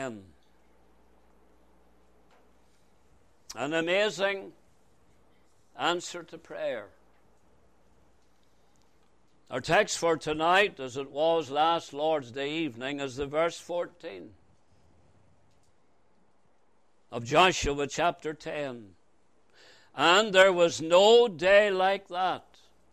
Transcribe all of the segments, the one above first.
10. An amazing answer to prayer. Our text for tonight, as it was last Lord's Day evening, is the verse 14 of Joshua chapter 10. And there was no day like that,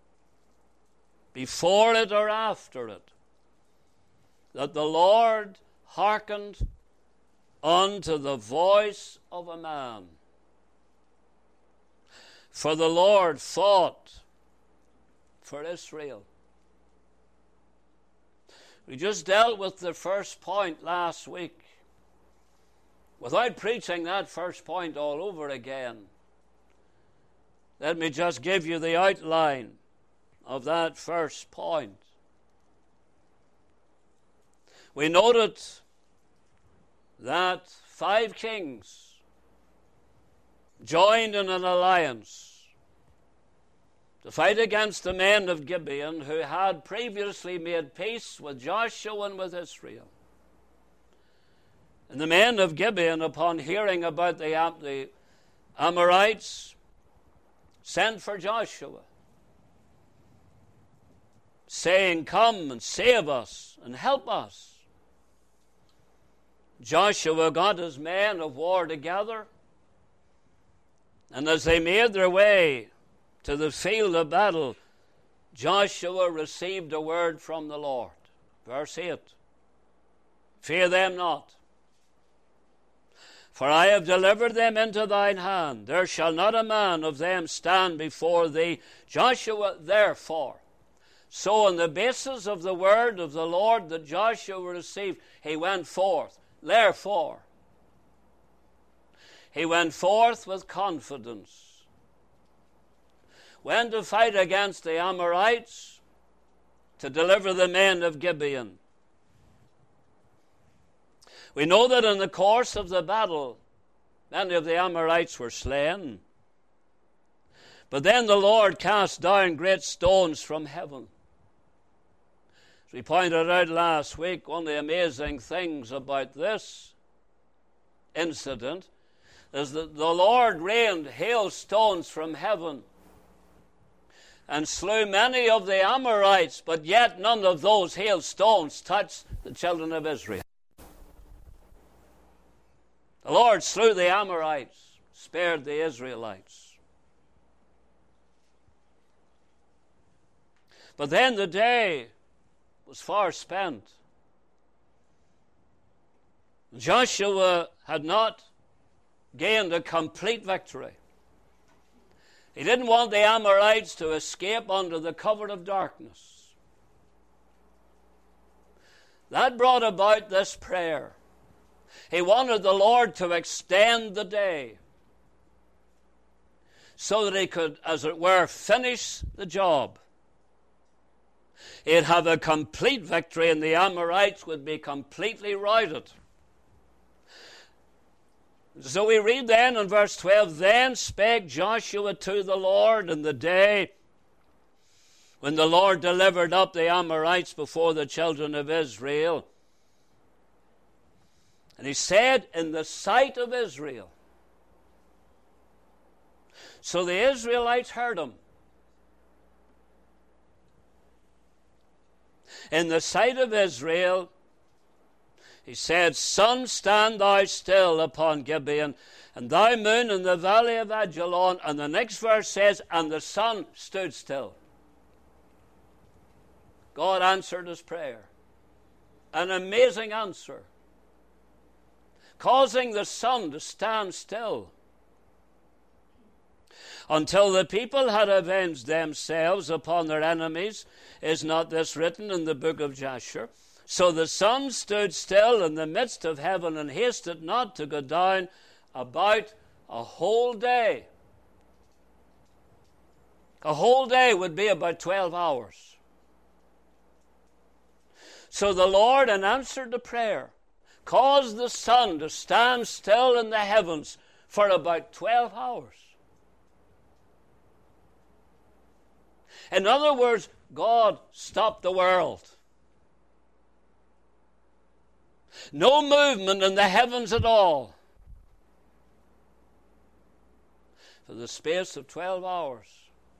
before it or after it, that the Lord hearkened unto the voice of a man. For the Lord fought for Israel. We just dealt with the first point last week. Without preaching that first point all over again, let me just give you the outline of that first point. We noted that 5 kings joined in an alliance to fight against the men of Gibeon, who had previously made peace with Joshua and with Israel. And the men of Gibeon, upon hearing about the Amorites, sent for Joshua, saying, "Come and save us and help us." Joshua got his men of war together, and as they made their way to the field of battle, Joshua received a word from the Lord. Verse 8, "Fear them not, for I have delivered them into thine hand. There shall not a man of them stand before thee." Joshua, therefore. So on the basis of the word of the Lord that Joshua received, he went forth. Therefore, he went forth with confidence. Went to fight against the Amorites, to deliver the men of Gibeon. We know that in the course of the battle, many of the Amorites were slain. But then the Lord cast down great stones from heaven. As we pointed out last week, one of the amazing things about this incident is that the Lord rained hailstones from heaven and slew many of the Amorites, but yet none of those hailstones touched the children of Israel. The Lord slew the Amorites, spared the Israelites. But then the day was far spent. Joshua had not gained a complete victory. He didn't want the Amorites to escape under the cover of darkness. That brought about this prayer. He wanted the Lord to extend the day so that he could, as it were, finish the job. He'd have a complete victory and the Amorites would be completely routed. So we read then in verse 12, "Then spake Joshua to the Lord in the day when the Lord delivered up the Amorites before the children of Israel. And he said, in the sight of Israel." So the Israelites heard him. In the sight of Israel, he said, "Sun, stand thou still upon Gibeon, and thou moon in the valley of Ajalon." And the next verse says, "And the sun stood still." God answered his prayer. An amazing answer, causing the sun to stand still. "Until the people had avenged themselves upon their enemies, is not this written in the book of Jasher? So the sun stood still in the midst of heaven and hasted not to go down about a whole day." A whole day would be about 12 hours. So the Lord, in answer to prayer, caused the sun to stand still in the heavens for about 12 hours. In other words, God stopped the world. No movement in the heavens at all for the space of 12 hours.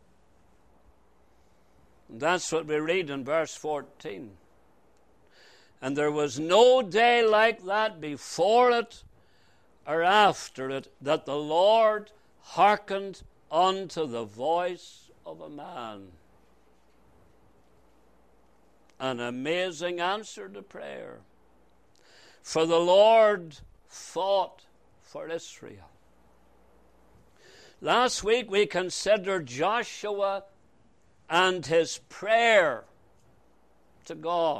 And that's what we read in verse 14. And there was no day like that before it or after it, that the Lord hearkened unto the voice of a man. An amazing answer to prayer. For the Lord fought for Israel. Last week we considered Joshua and his prayer to God.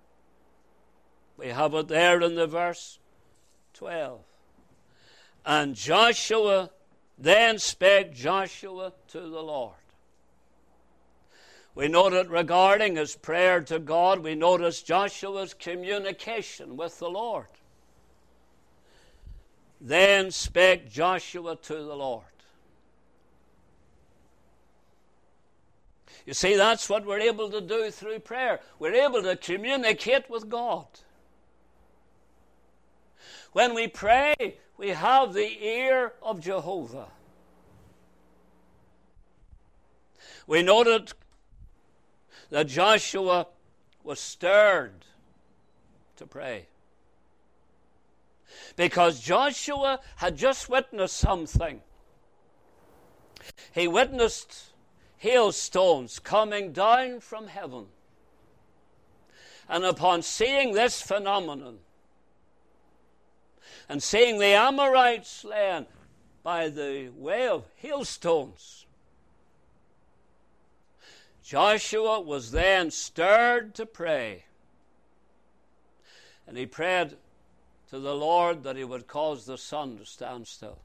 We have it there in the verse 12. And Joshua, then spake Joshua to the Lord. We noted regarding his prayer to God, we notice Joshua's communication with the Lord. Then spake Joshua to the Lord. You see, that's what we're able to do through prayer. We're able to communicate with God. When we pray, we have the ear of Jehovah. We noted that Joshua was stirred to pray, because Joshua had just witnessed something. He witnessed hailstones coming down from heaven. And upon seeing this phenomenon, and seeing the Amorites slain by the way of hailstones, Joshua was then stirred to pray. And he prayed to the Lord that he would cause the sun to stand still.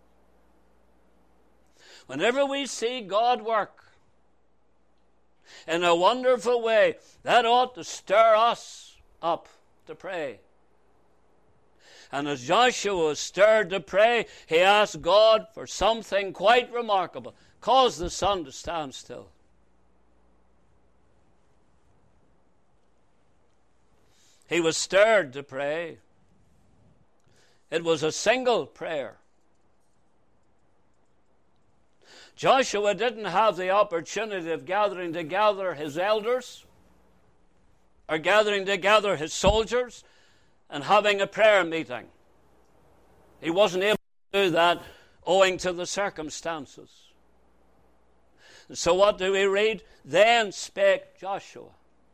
Whenever we see God work in a wonderful way, that ought to stir us up to pray. And as Joshua was stirred to pray, he asked God for something quite remarkable. Cause the sun to stand still. He was stirred to pray. It was a single prayer. Joshua didn't have the opportunity of gathering together his elders or gathering together his soldiers and having a prayer meeting. He wasn't able to do that owing to the circumstances. And so what do we read? Then spake Joshua.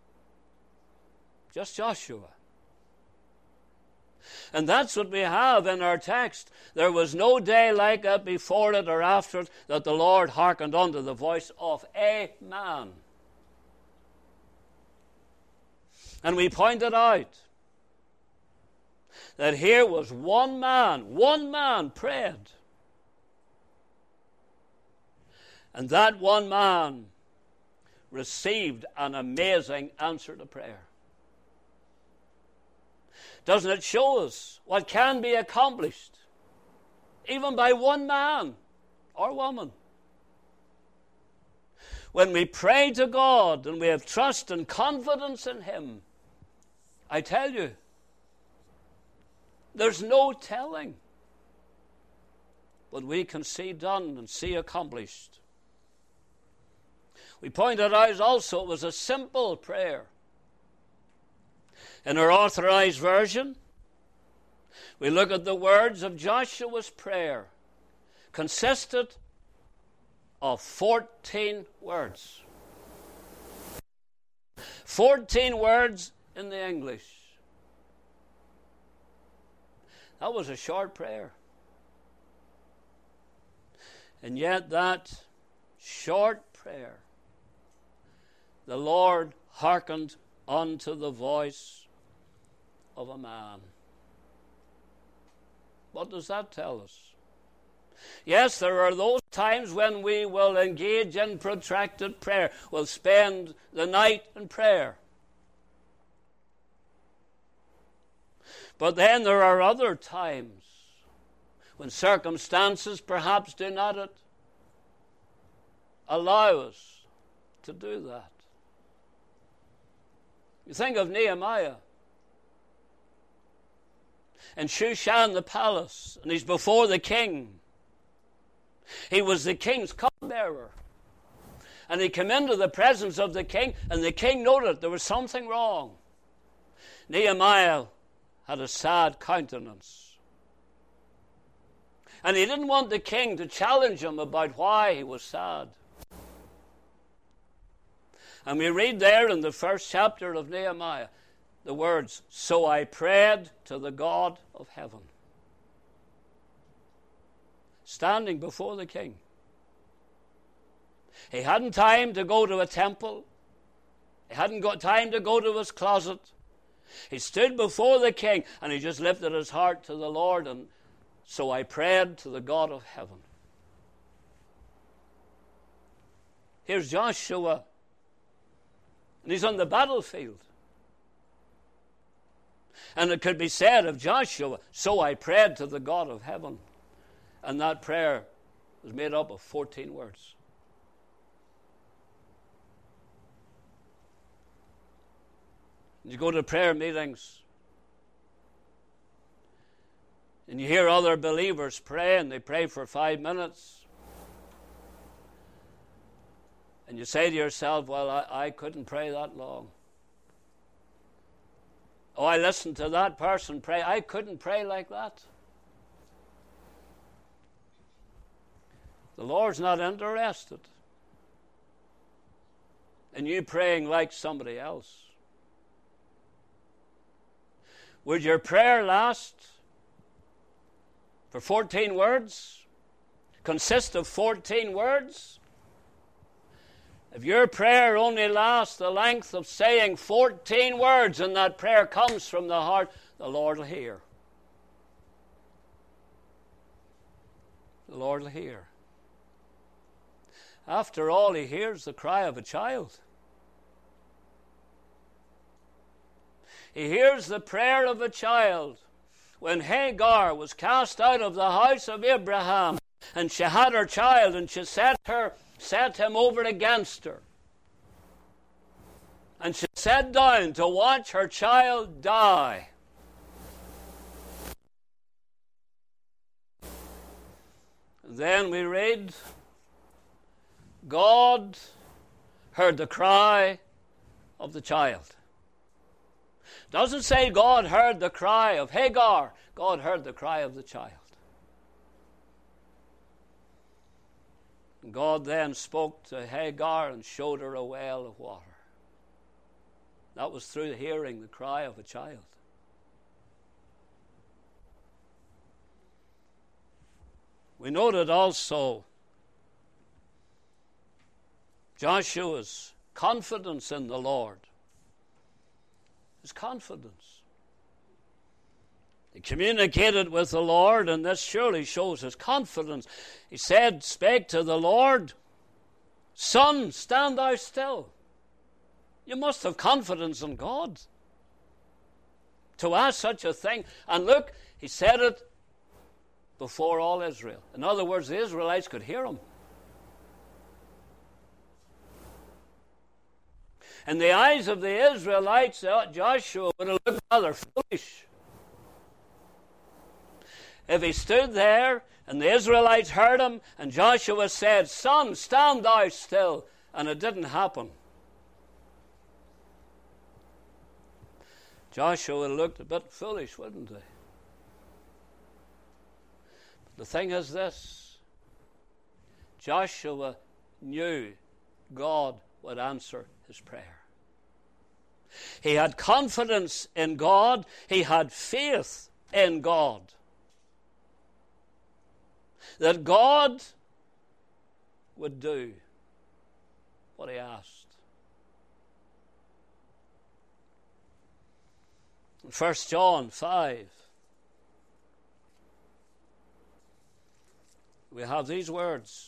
Just Joshua. And that's what we have in our text. There was no day like it before it or after it, that the Lord hearkened unto the voice of a man. And we pointed out that here was one man prayed. And that one man received an amazing answer to prayer. Doesn't it show us what can be accomplished even by one man or woman? When we pray to God and we have trust and confidence in Him, I tell you, there's no telling what we can see done and see accomplished. We pointed out also it was a simple prayer. In our Authorized Version, we look at the words of Joshua's prayer. Consisted of 14 words. 14 words in the English. That was a short prayer. And yet that short prayer, the Lord hearkened unto the voice of a man. What does that tell us? Yes, there are those times when we will engage in protracted prayer. We'll spend the night in prayer. But then there are other times when circumstances perhaps do not allow us to do that. You think of Nehemiah. in Shushan the palace, and he's before the king. He was the king's cupbearer. And he came into the presence of the king, and the king noted there was something wrong. Nehemiah had a sad countenance. And he didn't want the king to challenge him about why he was sad. And we read there in the first chapter of Nehemiah the words, "So I prayed to the God of heaven." Standing before the king. He hadn't time to go to a temple. He hadn't got time to go to his closet. He stood before the king and he just lifted his heart to the Lord, and so I prayed to the God of heaven. Here's Joshua, and he's on the battlefield. And it could be said of Joshua, "So I prayed to the God of heaven." And that prayer was made up of 14 words. You go to prayer meetings and you hear other believers pray, and they pray for 5 minutes. And you say to yourself, well, I couldn't pray that long. Oh, I listened to that person pray. I couldn't pray like that. The Lord's not interested in you praying like somebody else. Would your prayer last for 14 words? Consist of 14 words? If your prayer only lasts the length of saying 14 words and that prayer comes from the heart, the Lord will hear. The Lord will hear. After all, he hears the cry of a child. He hears the prayer of a child. When Hagar was cast out of the house of Abraham, and she had her child, and she set him over against her, and she sat down to watch her child die. And then we read, God heard the cry of the child. Doesn't say God heard the cry of Hagar. God heard the cry of the child. And God then spoke to Hagar and showed her a well of water. That was through hearing the cry of a child. We noted also Joshua's confidence in the Lord. His confidence. He communicated with the Lord, and this surely shows his confidence. He said, spake to the Lord, Son, stand thou still. You must have confidence in God to ask such a thing. And look, he said it before all Israel. In other words, the Israelites could hear him. In the eyes of the Israelites, Joshua would have looked rather foolish. If he stood there and the Israelites heard him and Joshua said, Son, stand thou still, and it didn't happen, Joshua looked a bit foolish, wouldn't he? But the thing is this, Joshua knew God would answer his prayer. He had confidence in God. He had faith in God. That God would do what he asked. In 1 John 5, we have these words.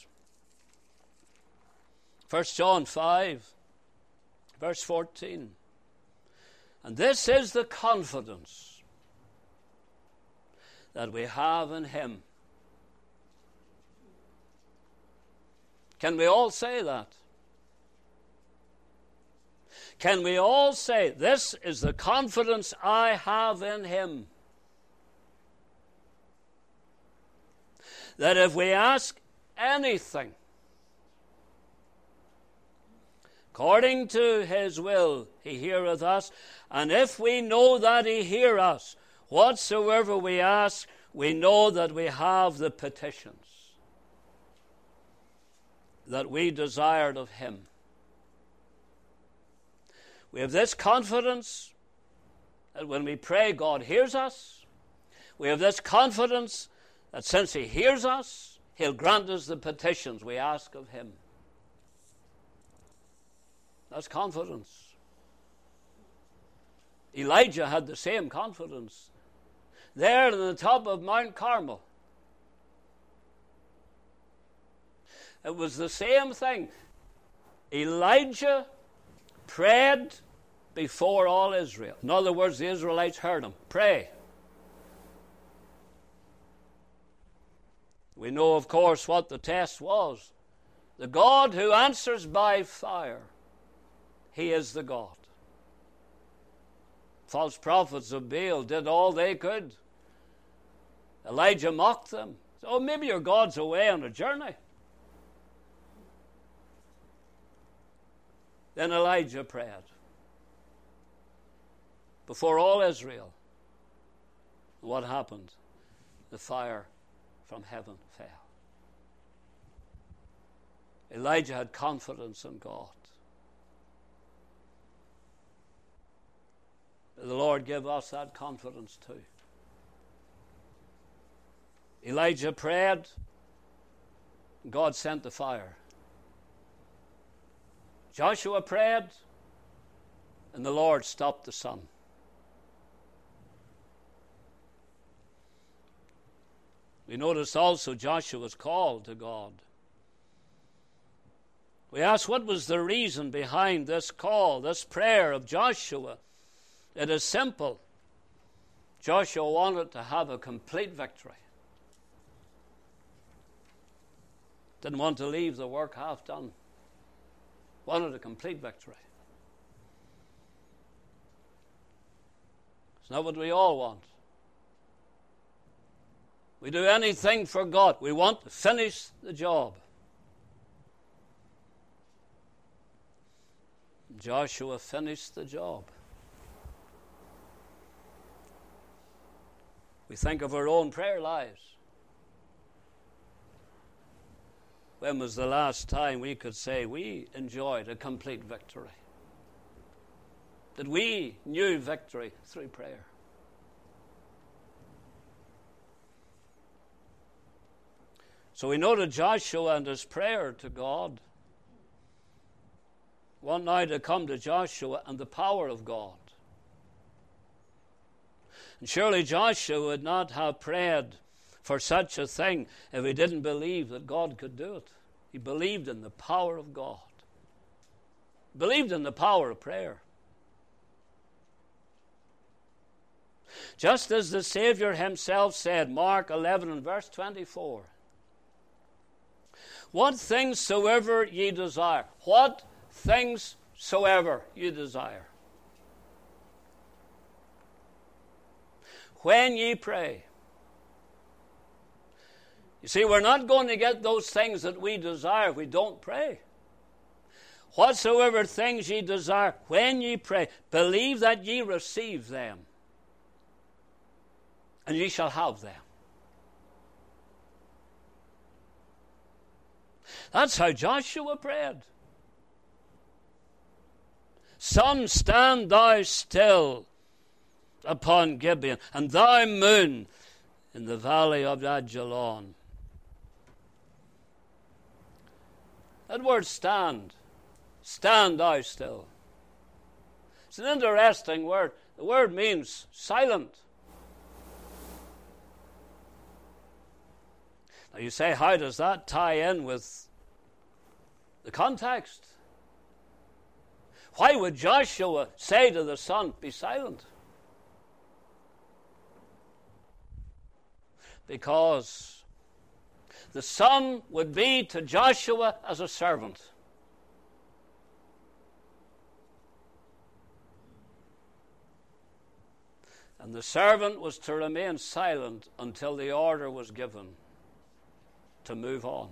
1 John 5, verse 14. And this is the confidence that we have in him. Can we all say that? Can we all say, this is the confidence I have in him? that if we ask anything according to his will, he heareth us. And if we know that he hear us, whatsoever we ask, we know that we have the petitions that we desired of him. We have this confidence that when we pray, God hears us. We have this confidence that since he hears us, he'll grant us the petitions we ask of him. That's confidence. Elijah had the same confidence there on the top of Mount Carmel. It was the same thing. Elijah prayed before all Israel. In other words, the Israelites heard him pray. We know, of course, what the test was. The God who answers by fire. He is the God. False prophets of Baal did all they could. Elijah mocked them. Oh, maybe your God's away on a journey. Then Elijah prayed before all Israel. What happened? The fire from heaven fell. Elijah had confidence in God. The Lord give us that confidence too. Elijah prayed, God sent the fire. Joshua prayed, and the Lord stopped the sun. We notice also Joshua was called to God. We ask, what was the reason behind this call, this prayer of Joshua? It is simple. Joshua wanted to have a complete victory. Didn't want to leave the work half done. Wanted a complete victory. It's not what we all want. We do anything for God. We want to finish the job. Joshua finished the job. We think of our own prayer lives. When was the last time we could say we enjoyed a complete victory? That we knew victory through prayer? So we know that Joshua and his prayer to God want now to come to Joshua and the power of God. And surely Joshua would not have prayed for such a thing if he didn't believe that God could do it. He believed in the power of God. He believed in the power of prayer. Just as the Savior himself said, Mark 11 and verse 24, what things soever ye desire. What things soever you desire. When ye pray. You see, we're not going to get those things that we desire if we don't pray. Whatsoever things ye desire, when ye pray, believe that ye receive them, and ye shall have them. That's how Joshua prayed. Sun, stand thou still upon Gibeon, and thou moon in the valley of Ajalon. That word stand thou still. It's an interesting word. The word means silent. Now you say, how does that tie in with the context? Why would Joshua say to the sun, be silent? Because the sun would be to Joshua as a servant. And the servant was to remain silent until the order was given. to move on.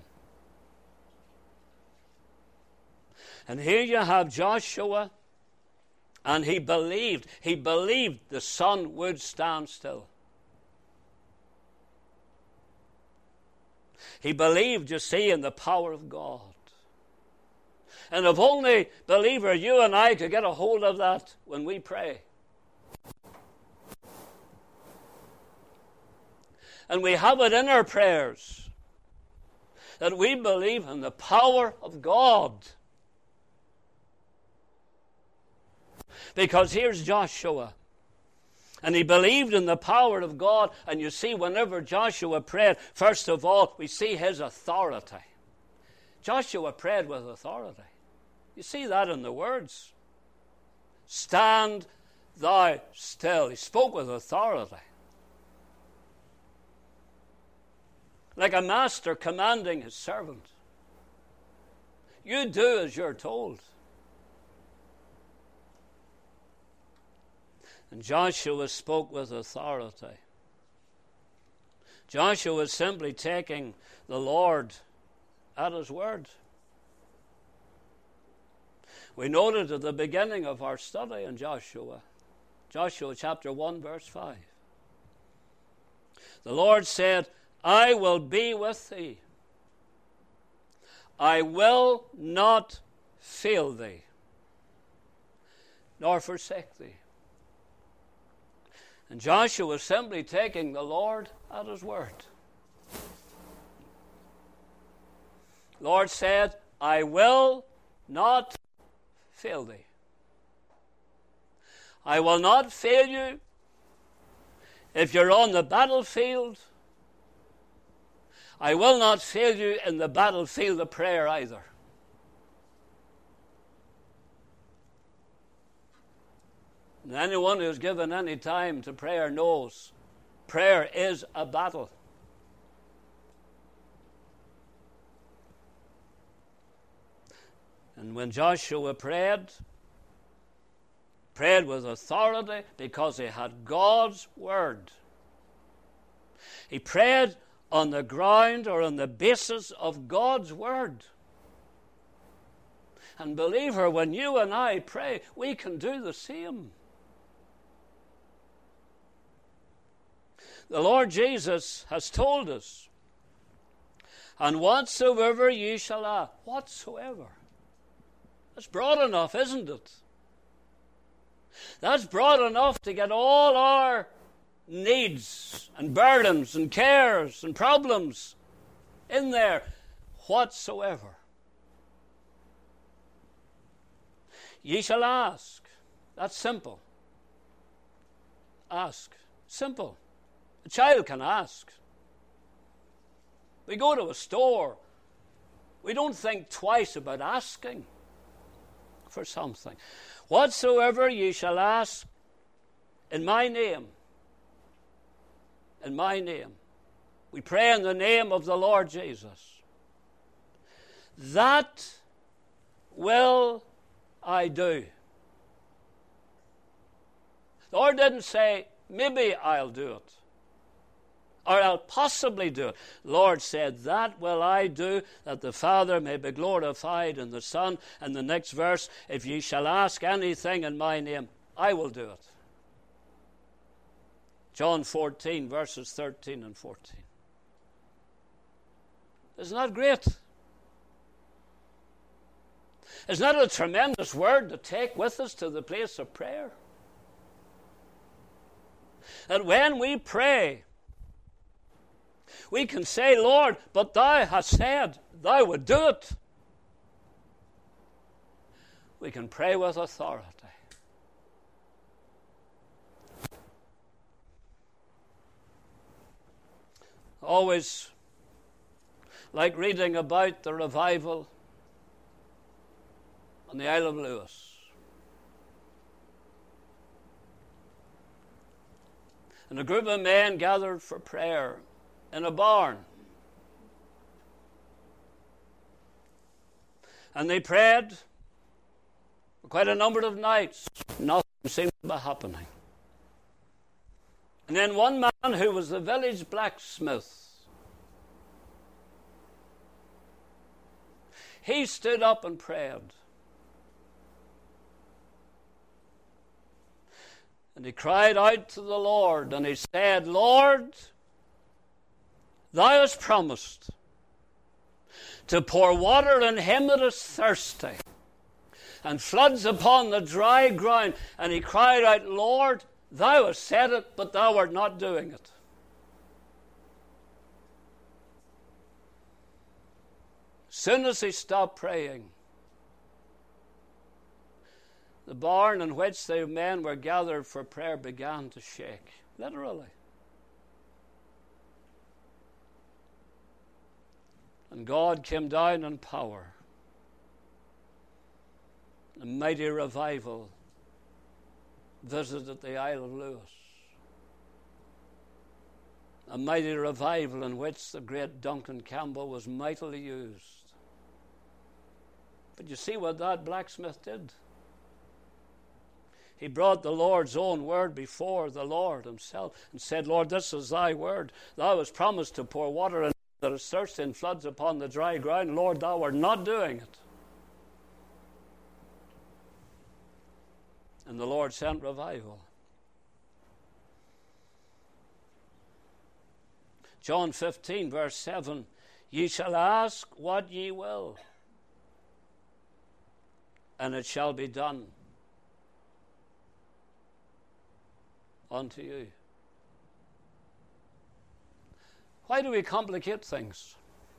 And here you have Joshua, and he believed the sun would stand still. He believed, you see, in the power of God. And if only, believer, you and I could get a hold of that when we pray. And we have it in our prayers that we believe in the power of God. Because here's Joshua, and he believed in the power of God. And you see, whenever Joshua prayed, first of all, we see his authority. Joshua prayed with authority. You see that in the words. Stand thou still. He spoke with authority. Like a master commanding his servant. You do as you're told. And Joshua spoke with authority. Joshua was simply taking the Lord at his word. We noted at the beginning of our study in Joshua chapter 1, verse 5. The Lord said, I will be with thee. I will not fail thee, nor forsake thee. And Joshua was simply taking the Lord at his word. The Lord said, I will not fail thee. I will not fail you if you're on the battlefield. I will not fail you in the battlefield of prayer either. And anyone who's given any time to prayer knows prayer is a battle. And when Joshua prayed with authority because he had God's word. He prayed on the ground or on the basis of God's word. And believer, when you and I pray, we can do the same. The Lord Jesus has told us, and whatsoever ye shall ask, whatsoever. That's broad enough, isn't it? That's broad enough to get all our needs and burdens and cares and problems in there. Whatsoever. Ye shall ask. That's simple. Ask. Simple. A child can ask. We go to a store. We don't think twice about asking for something. Whatsoever ye shall ask in my name. In my name. We pray in the name of the Lord Jesus. That will I do. The Lord didn't say, maybe I'll do it. Or I'll possibly do it. The Lord said, that will I do, that the Father may be glorified in the Son. And the next verse, if ye shall ask anything in my name, I will do it. John 14, verses 13 and 14. Isn't that great? Isn't that a tremendous word to take with us to the place of prayer? That when we pray, we can say, Lord, but thou hast said thou would do it. We can pray with authority. Always like reading about the revival on the Isle of Lewis. And a group of men gathered for prayer in a barn. And they prayed for quite a number of nights. Nothing seemed to be happening. And then one man who was the village blacksmith he stood up and prayed. And he cried out to the Lord, and he said, Lord, thou hast promised to pour water on him that is thirsty, and floods upon the dry ground. And he cried out, Lord, thou hast said it, but thou art not doing it. As soon as he stopped praying, the barn in which the men were gathered for prayer began to shake, literally. And God came down in power. A mighty revival visited the Isle of Lewis. A mighty revival in which the great Duncan Campbell was mightily used. But you see what that blacksmith did? He brought the Lord's own word before the Lord himself and said, Lord, this is thy word. Thou hast promised to pour water in that is thirsty and floods upon the dry ground. Lord, thou art not doing it. And the Lord sent revival. John 15, verse 7, ye shall ask what ye will, and it shall be done unto you. Why do we complicate things?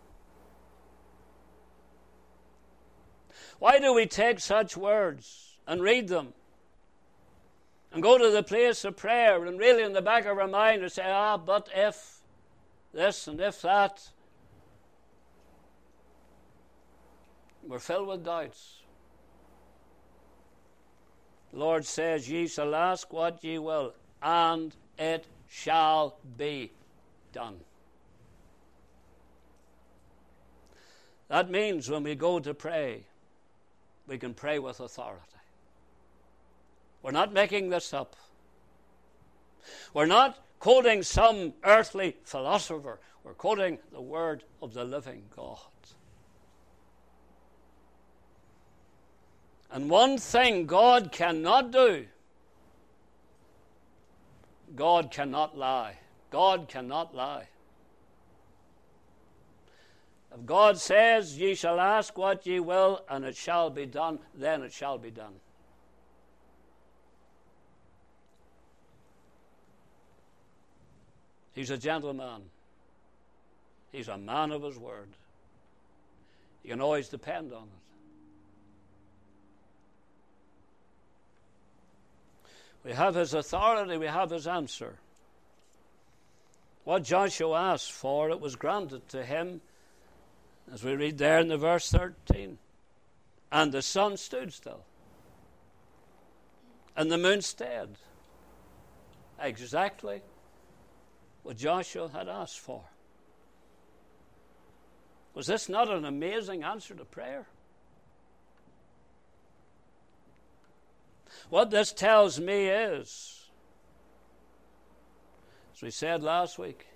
Why do we take such words and read them and go to the place of prayer and really in the back of our mind and say, but if this and if that? We're filled with doubts. The Lord says, ye shall ask what ye will, and it shall be done. That means when we go to pray, we can pray with authority. We're not making this up. We're not quoting some earthly philosopher. We're quoting the word of the living God. And one thing God cannot do, God cannot lie. God cannot lie. If God says, ye shall ask what ye will, and it shall be done, then it shall be done. He's a gentleman. He's a man of his word. You can always depend on it. We have his authority, we have his answer. What Joshua asked for, it was granted to him, as we read there in the verse 13. And the sun stood still, and the moon stayed. Exactly what Joshua had asked for. Was this not an amazing answer to prayer? What this tells me is, as we said last week,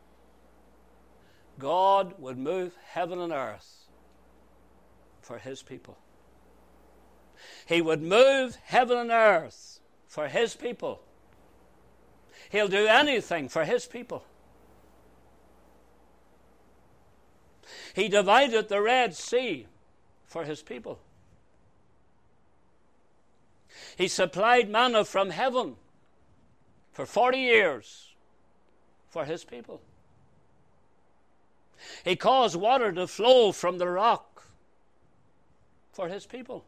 God would move heaven and earth for his people. He would move heaven and earth for his people. He'll do anything for his people. He divided the Red Sea for his people. He supplied manna from heaven for 40 years for his people. He caused water to flow from the rock for his people.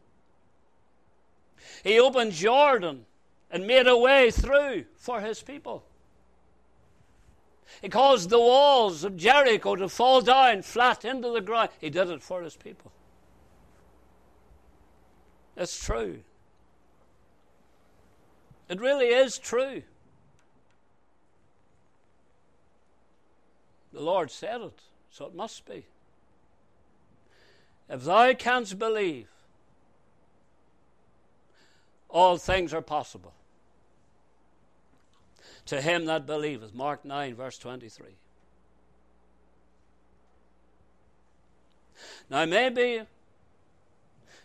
He opened Jordan and made a way through for his people. He caused the walls of Jericho to fall down flat into the ground. He did it for his people. It's true. It really is true. The Lord said it, so it must be. If thou canst believe, all things are possible to him that believeth. Mark 9, verse 23. Now maybe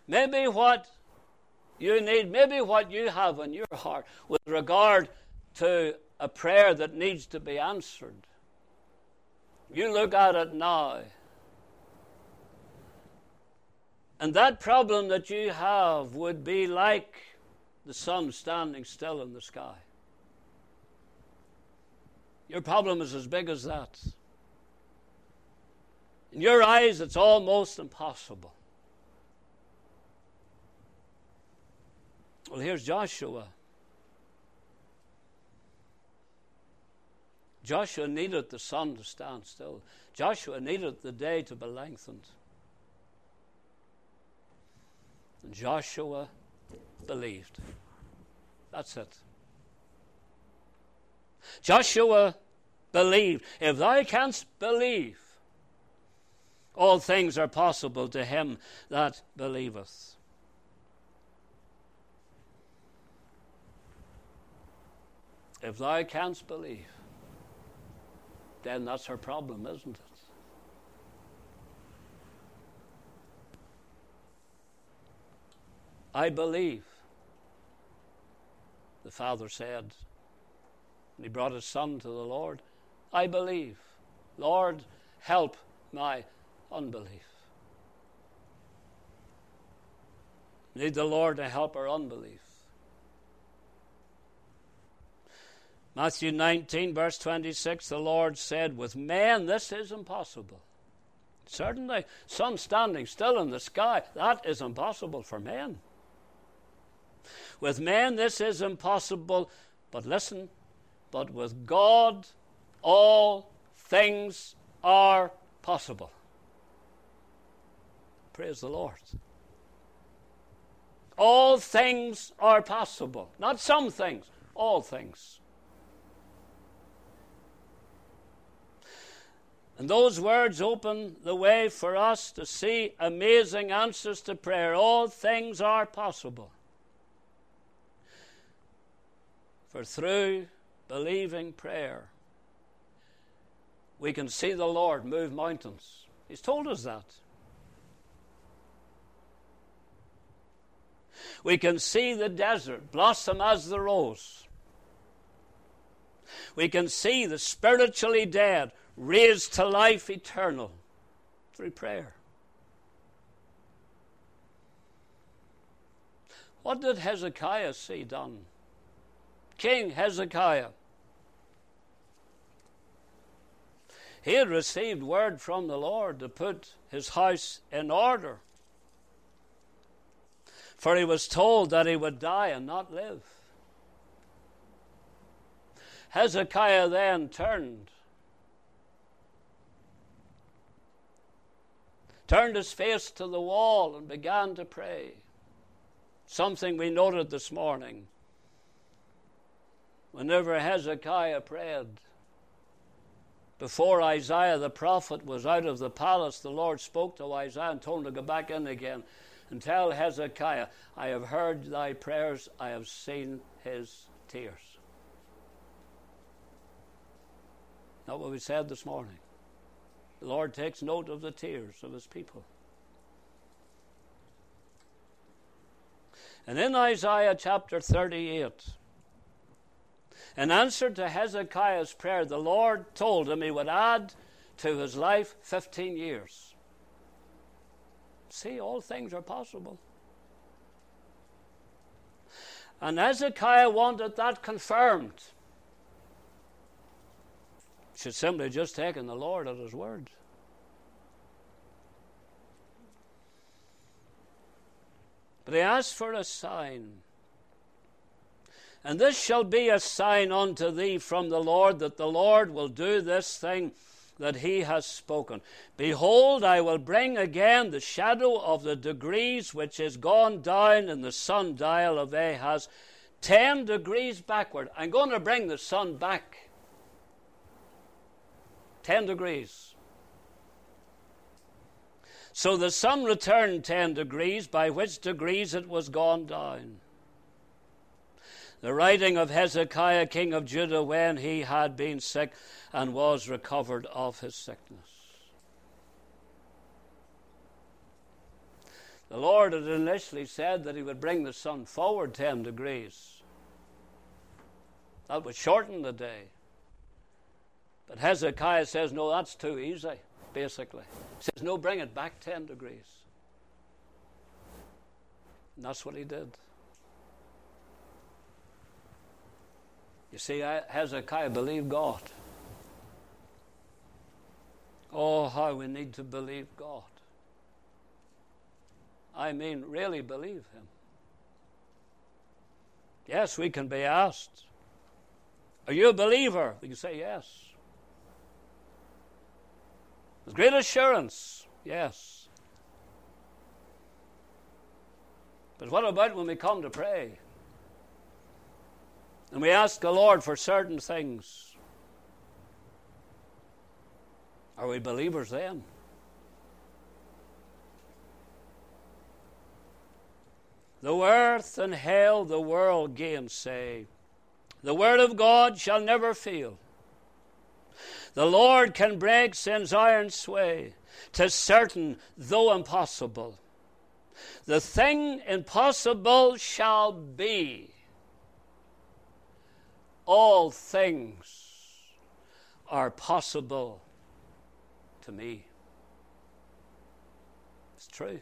Maybe what you need, maybe what you have in your heart with regard to a prayer that needs to be answered. You look at it now. And that problem that you have would be like the sun standing still in the sky. Your problem is as big as that. In your eyes, it's almost impossible. Well, here's Joshua. Joshua needed the sun to stand still. Joshua needed the day to be lengthened. And Joshua believed. That's it. Joshua believed. If thou canst believe, all things are possible to him that believeth. If thou canst believe, then that's her problem, isn't it? I believe, the father said, and he brought his son to the Lord. I believe. Lord, help my unbelief. Need the Lord to help our unbelief. Matthew 19, verse 26, the Lord said, with men this is impossible. Certainly, sun standing still in the sky, that is impossible for men. With men this is impossible, but listen, but with God all things are possible. Praise the Lord. All things are possible. Not some things, all things. And those words open the way for us to see amazing answers to prayer. All things are possible. For through believing prayer, we can see the Lord move mountains. He's told us that. We can see the desert blossom as the rose. We can see the spiritually dead raised to life eternal through prayer. What did Hezekiah see done? King Hezekiah. He had received word from the Lord to put his house in order. For he was told that he would die and not live. Hezekiah then turned his face to the wall and began to pray. Something we noted this morning. Whenever Hezekiah prayed, before Isaiah the prophet was out of the palace, the Lord spoke to Isaiah and told him to go back in again and tell Hezekiah, I have heard thy prayers, I have seen his tears. Not what we said this morning. The Lord takes note of the tears of his people. And in Isaiah chapter 38, in answer to Hezekiah's prayer, the Lord told him he would add to his life 15 years. See, all things are possible. And Hezekiah wanted that confirmed. He should simply just taken the Lord at his word. But he asked for a sign. And this shall be a sign unto thee from the Lord, that the Lord will do this thing that he has spoken. Behold, I will bring again the shadow of the degrees which is gone down in the sundial of Ahaz, 10 degrees backward. I'm going to bring the sun back 10 degrees. So the sun returned 10 degrees, by which degrees it was gone down. The writing of Hezekiah, king of Judah, when he had been sick and was recovered of his sickness. The Lord had initially said that he would bring the sun forward 10 degrees. That would shorten the day. But Hezekiah says, no, that's too easy, basically. He says, no, bring it back 10 degrees. And that's what he did. You see, Hezekiah believed God. Oh, how we need to believe God. I mean, really believe him. Yes, we can be asked, are you a believer? We can say yes. With great assurance, yes. But what about when we come to pray? And we ask the Lord for certain things. Are we believers then? Though earth and hell the world gainsay, the word of God shall never fail. The Lord can break sin's iron sway. 'Tis certain, though impossible. The thing impossible shall be. All things are possible to me. It's true.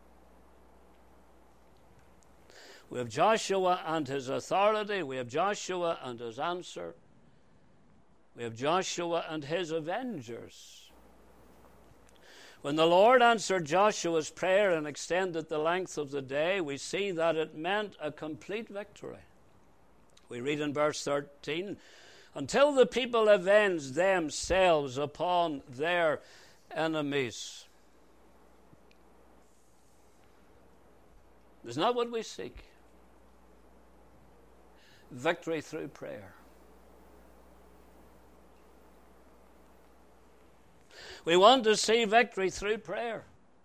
We have Joshua and his authority. We have Joshua and his answer. We have Joshua and his avengers. When the Lord answered Joshua's prayer and extended the length of the day, we see that it meant a complete victory. We read in verse 13, until the people avenged themselves upon their enemies. Isn't that what we seek? Victory through prayer. We want to see victory through prayer.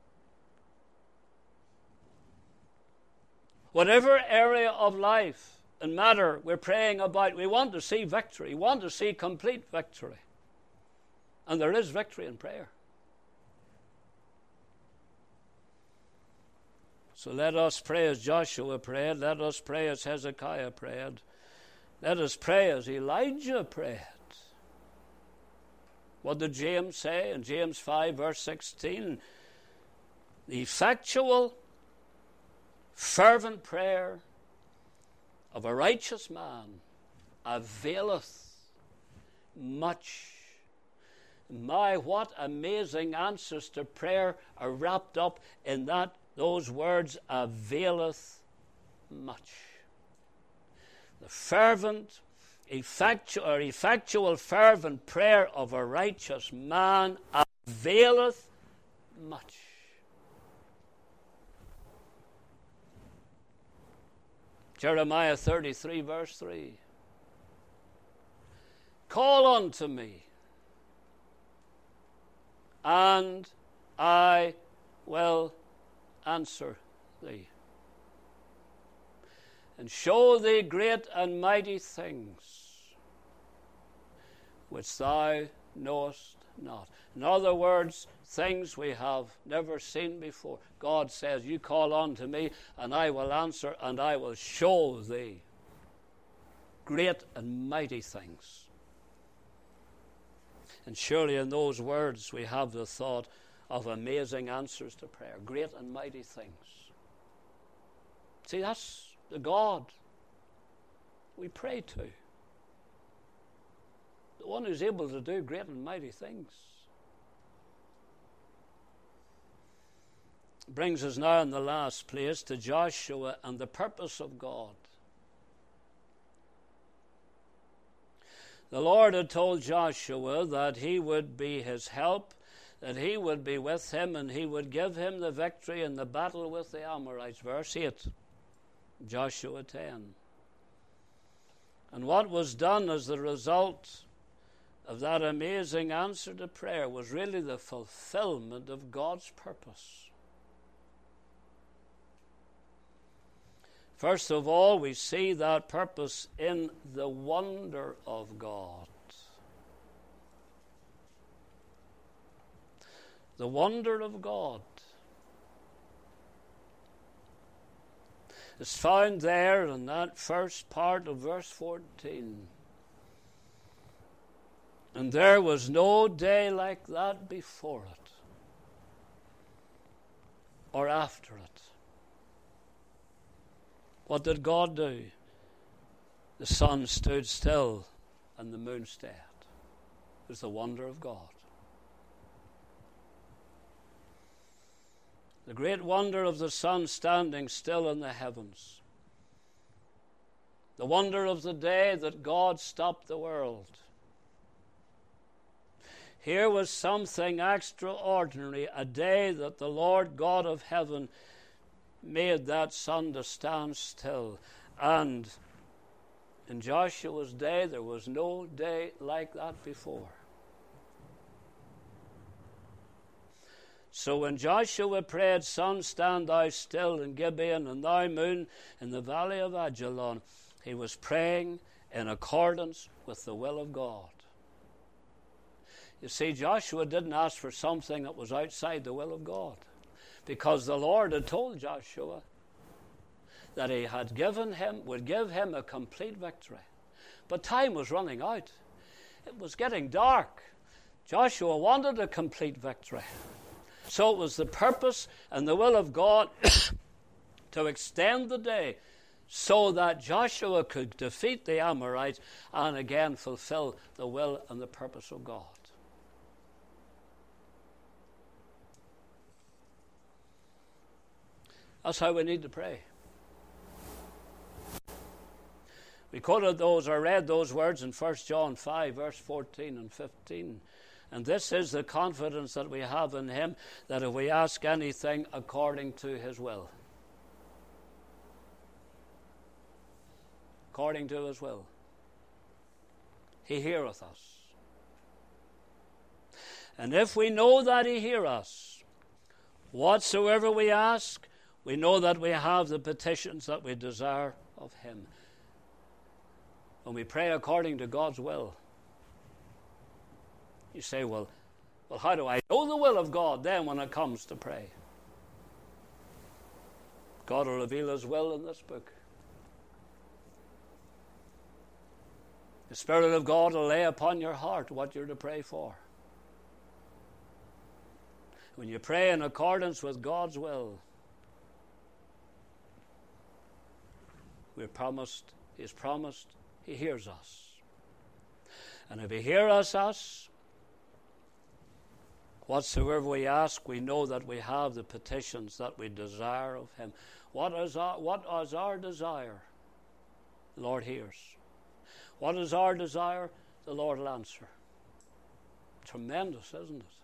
Whatever area of life and matter we're praying about, we want to see victory. We want to see complete victory. And there is victory in prayer. So let us pray as Joshua prayed. Let us pray as Hezekiah prayed. Let us pray as Elijah prayed. What did James say in James 5, verse 16? The effectual, fervent prayer of a righteous man availeth much. My, what amazing answers to prayer are wrapped up in those words, availeth much. The fervent, effectual, fervent prayer of a righteous man availeth much. Jeremiah 33, verse 3. Call unto me, and I will answer thee, and show thee great and mighty things which thou knowest not. In other words, things we have never seen before. God says, you call unto me, and I will answer, and I will show thee great and mighty things. And surely in those words we have the thought of amazing answers to prayer, great and mighty things. See, that's the God we pray to. The one who's able to do great and mighty things. Brings us now in the last place to Joshua and the purpose of God. The Lord had told Joshua that he would be his help, that he would be with him, and he would give him the victory in the battle with the Amorites. Verse 8, Joshua 10. And what was done as the result of that amazing answer to prayer was really the fulfillment of God's purpose. First of all, we see that purpose in the wonder of God. The wonder of God. is found there in that first part of verse 14. And there was no day like that before it or after it. What did God do? The sun stood still and the moon stayed. It was the wonder of God. The great wonder of the sun standing still in the heavens. The wonder of the day that God stopped the world. Here was something extraordinary, a day that the Lord God of heaven made that sun to stand still. And in Joshua's day, there was no day like that before. So when Joshua prayed, "Sun, stand thou still in Gibeon, and thou, moon, in the valley of Ajalon," he was praying in accordance with the will of God. You see, Joshua didn't ask for something that was outside the will of God, because the Lord had told Joshua that he would give him a complete victory. But time was running out. It was getting dark. Joshua wanted a complete victory. So it was the purpose and the will of God to extend the day so that Joshua could defeat the Amorites and again fulfill the will and the purpose of God. That's how we need to pray. We quoted those or read those words in 1 John 5, verse 14 and 15. And this is the confidence that we have in him, that if we ask anything according to his will. According to his will. He heareth us. And if we know that he heareth us, whatsoever we ask, we know that we have the petitions that we desire of him. When we pray according to God's will. You say, well, how do I know the will of God then when it comes to pray? God will reveal his will in this book. The Spirit of God will lay upon your heart what you're to pray for. When you pray in accordance with God's will, we're promised, he's promised, he hears us. And if he hears us, whatsoever we ask, we know that we have the petitions that we desire of him. What is our desire? The Lord hears. What is our desire? The Lord will answer. Tremendous, isn't it?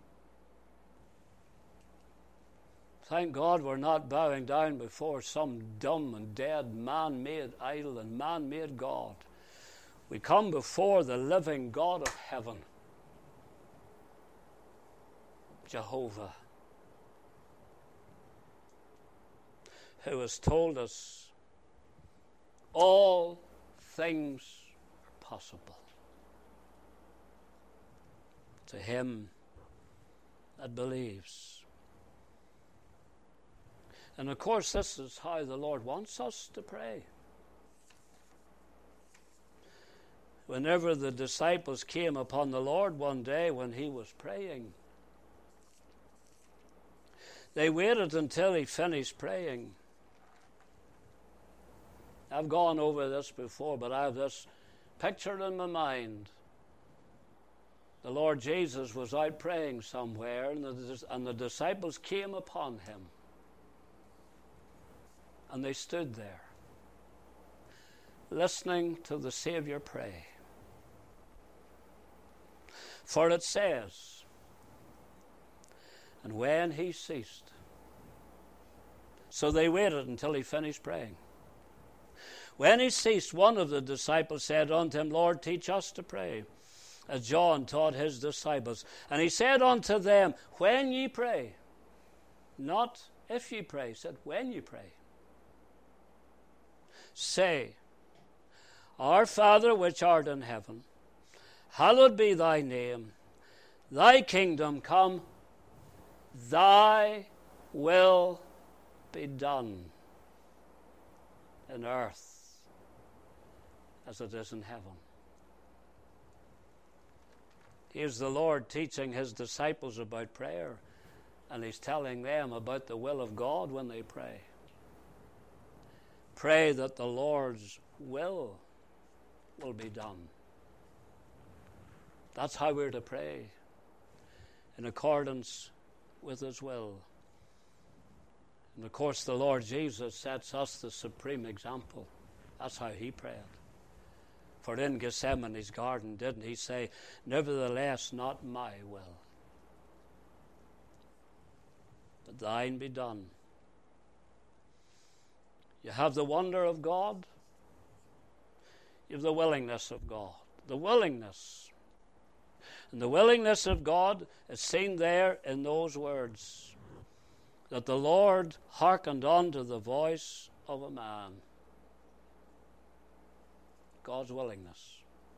Thank God we're not bowing down before some dumb and dead man-made idol and man-made God. We come before the living God of heaven. Jehovah, who has told us all things are possible to him that believes. And of course, this is how the Lord wants us to pray. Whenever the disciples came upon the Lord one day when he was praying, they waited until he finished praying. I've gone over this before, but I have this pictured in my mind. The Lord Jesus was out praying somewhere, and the disciples came upon him. And they stood there, listening to the Savior pray. For it says, and when he ceased. So they waited until he finished praying. When he ceased, one of the disciples said unto him, Lord, teach us to pray, as John taught his disciples. And he said unto them, when ye pray, not if ye pray, he said, when ye pray, say, Our Father which art in heaven, hallowed be thy name, thy kingdom come, thy will be done in earth as it is in heaven. Here's the Lord teaching his disciples about prayer, and he's telling them about the will of God when they pray. Pray that the Lord's will be done. That's how we're to pray, in accordance with his will. And of course the Lord Jesus sets us the supreme example. That's how he prayed. For in Gethsemane's garden, didn't he say, "Nevertheless, not my will, but thine be done"? You have the wonder of God. You have the willingness of God. The willingness. And the willingness of God is seen there in those words, that the Lord hearkened unto the voice of a man. God's willingness.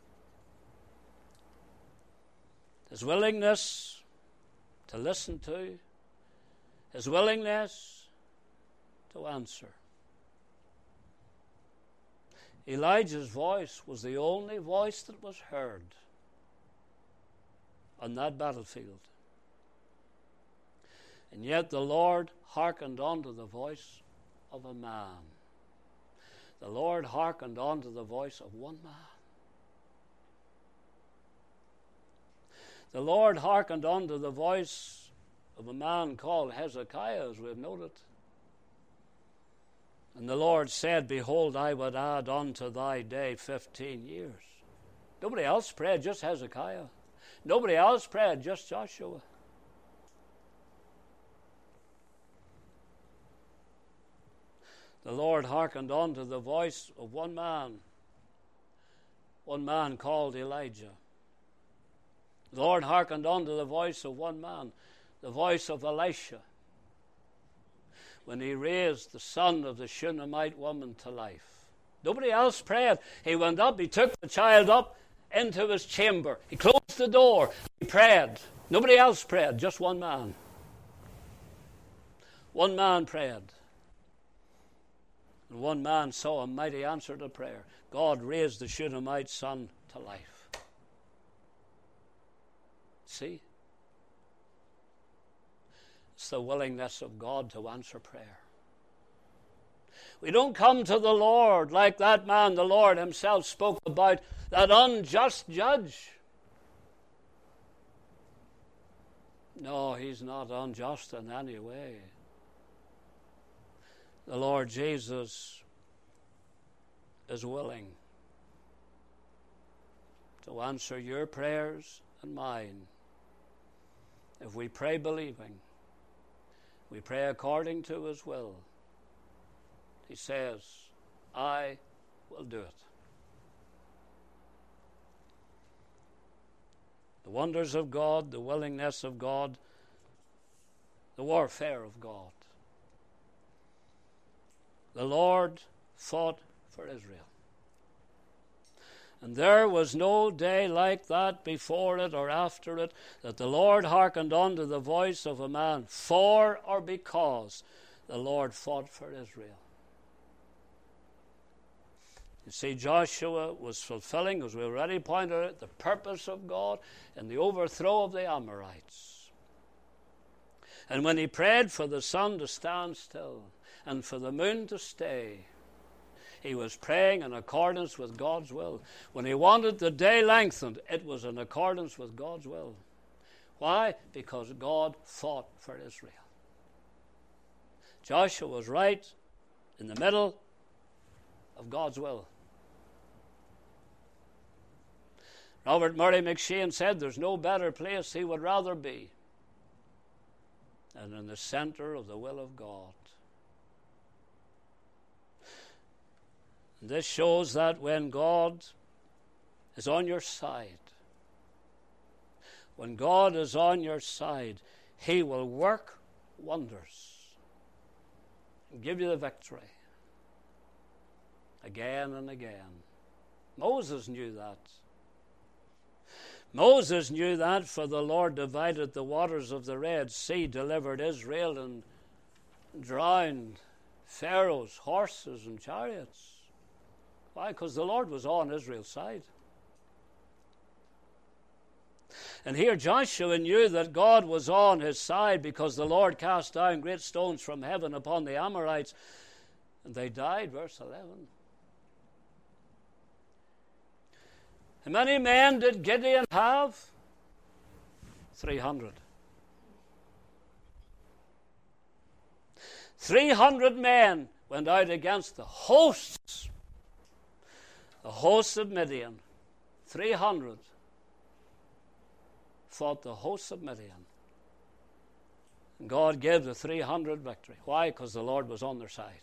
His willingness to listen to, his willingness to answer. Elijah's voice was the only voice that was heard on that battlefield. And yet the Lord hearkened unto the voice of a man. The Lord hearkened unto the voice of one man. The Lord hearkened unto the voice of a man called Hezekiah, as we have noted. And the Lord said, "Behold, I would add unto thy day 15 years. Nobody else prayed, just Hezekiah. Nobody else prayed, just Joshua. The Lord hearkened unto the voice of one man called Elijah. The Lord hearkened unto the voice of one man, the voice of Elisha, when he raised the son of the Shunammite woman to life. Nobody else prayed. He went up, he took the child up into his chamber. He closed the door. He prayed. Nobody else prayed, just one man. One man prayed. And one man saw a mighty answer to prayer. God raised the Shunammite son to life. See? It's the willingness of God to answer prayer. We don't come to the Lord like that man the Lord himself spoke about, that unjust judge. No, he's not unjust in any way. The Lord Jesus is willing to answer your prayers and mine. If we pray believing, we pray according to his will. He says, I will do it. The wonders of God, the willingness of God, the warfare of God. The Lord fought for Israel. And there was no day like that before it or after it, that the Lord hearkened unto the voice of a man for or because the Lord fought for Israel. You see, Joshua was fulfilling, as we already pointed out, the purpose of God in the overthrow of the Amorites. And when he prayed for the sun to stand still and for the moon to stay, he was praying in accordance with God's will. When he wanted the day lengthened, it was in accordance with God's will. Why? Because God fought for Israel. Joshua was right in the middle of God's will. Robert Murray McCheyne said there's no better place he would rather be than in the center of the will of God. This shows that when God is on your side, when God is on your side, he will work wonders and give you the victory again and again. Moses knew that. Moses knew that, for the Lord divided the waters of the Red Sea, delivered Israel, and drowned Pharaoh's horses and chariots. Why? Because the Lord was on Israel's side. And here Joshua knew that God was on his side because the Lord cast down great stones from heaven upon the Amorites, and they died, verse 11. How many men did Gideon have? 300. 300 men went out against the hosts of Midian. 300 fought the hosts of Midian. And God gave the 300 victory. Why? Because the Lord was on their side.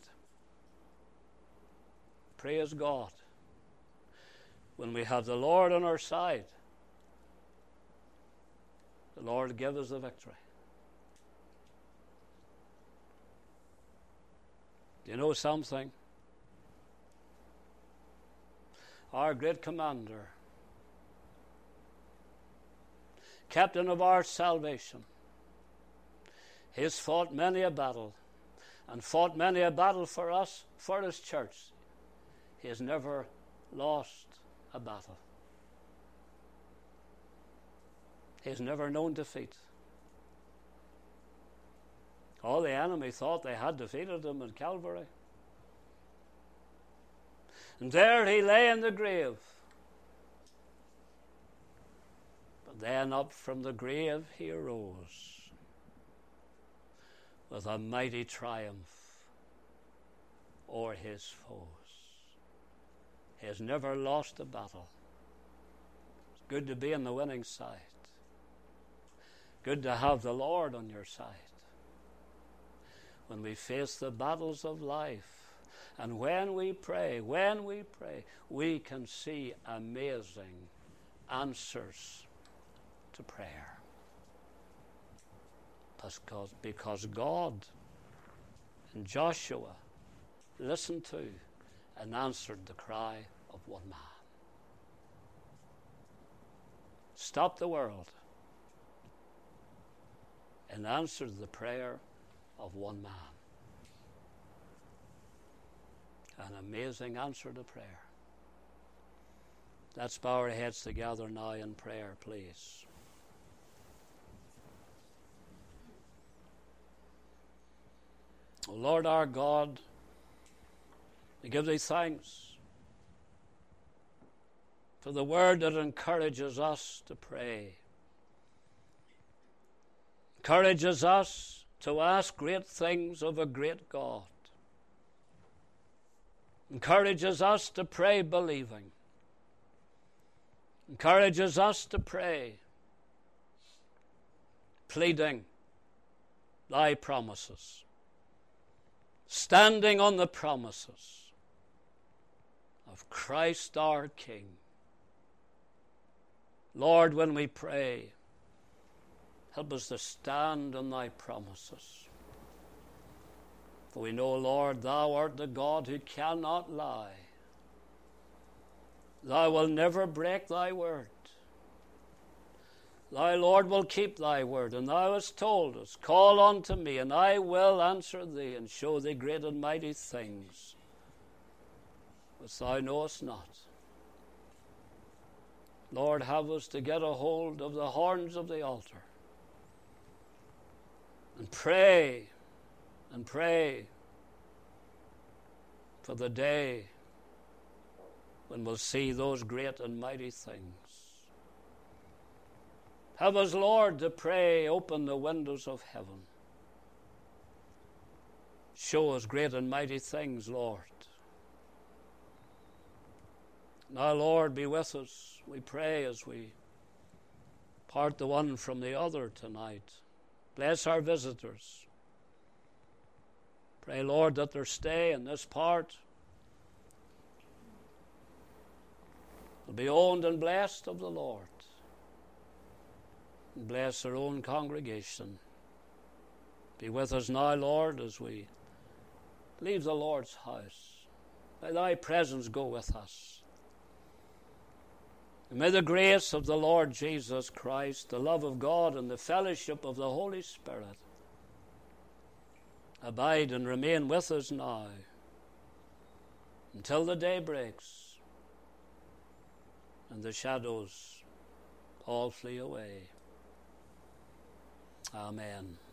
Praise God. When we have the Lord on our side, the Lord gives us the victory. Do you know something? Our great commander, captain of our salvation, he has fought many a battle and fought many a battle for us, for his church. He has never lost a battle. He has never known defeat. All the enemy thought they had defeated him in Calvary. And there he lay in the grave. But then up from the grave he arose with a mighty triumph o'er his foes. He has never lost a battle. It's good to be on the winning side. Good to have the Lord on your side. When we face the battles of life, and when we pray, we can see amazing answers to prayer. Because God and Joshua listened to and answered the cry of one man. Stopped the world and answered the prayer of one man. An amazing answer to prayer. Let's bow our heads together now in prayer, please. O Lord our God, we give thee thanks for the word that encourages us to pray. Encourages us to ask great things of a great God. Encourages us to pray believing. Encourages us to pray pleading thy promises. Standing on the promises of Christ our King. Lord, when we pray, help us to stand on thy promises. For we know, Lord, thou art the God who cannot lie. Thou wilt never break thy word. Thy Lord will keep thy word, and thou hast told us, call unto me, and I will answer thee, and show thee great and mighty things which thou knowest not. Lord, have us to get a hold of the horns of the altar and pray for the day when we'll see those great and mighty things. Help us, Lord, to pray, open the windows of heaven. Show us great and mighty things, Lord. Now, Lord, be with us, we pray, as we part the one from the other tonight. Bless our visitors. Pray, Lord, that their stay in this part will be owned and blessed of the Lord. And bless our own congregation. Be with us now, Lord, as we leave the Lord's house. May thy presence go with us. And may the grace of the Lord Jesus Christ, the love of God, and the fellowship of the Holy Spirit abide and remain with us now until the day breaks and the shadows all flee away. Amen.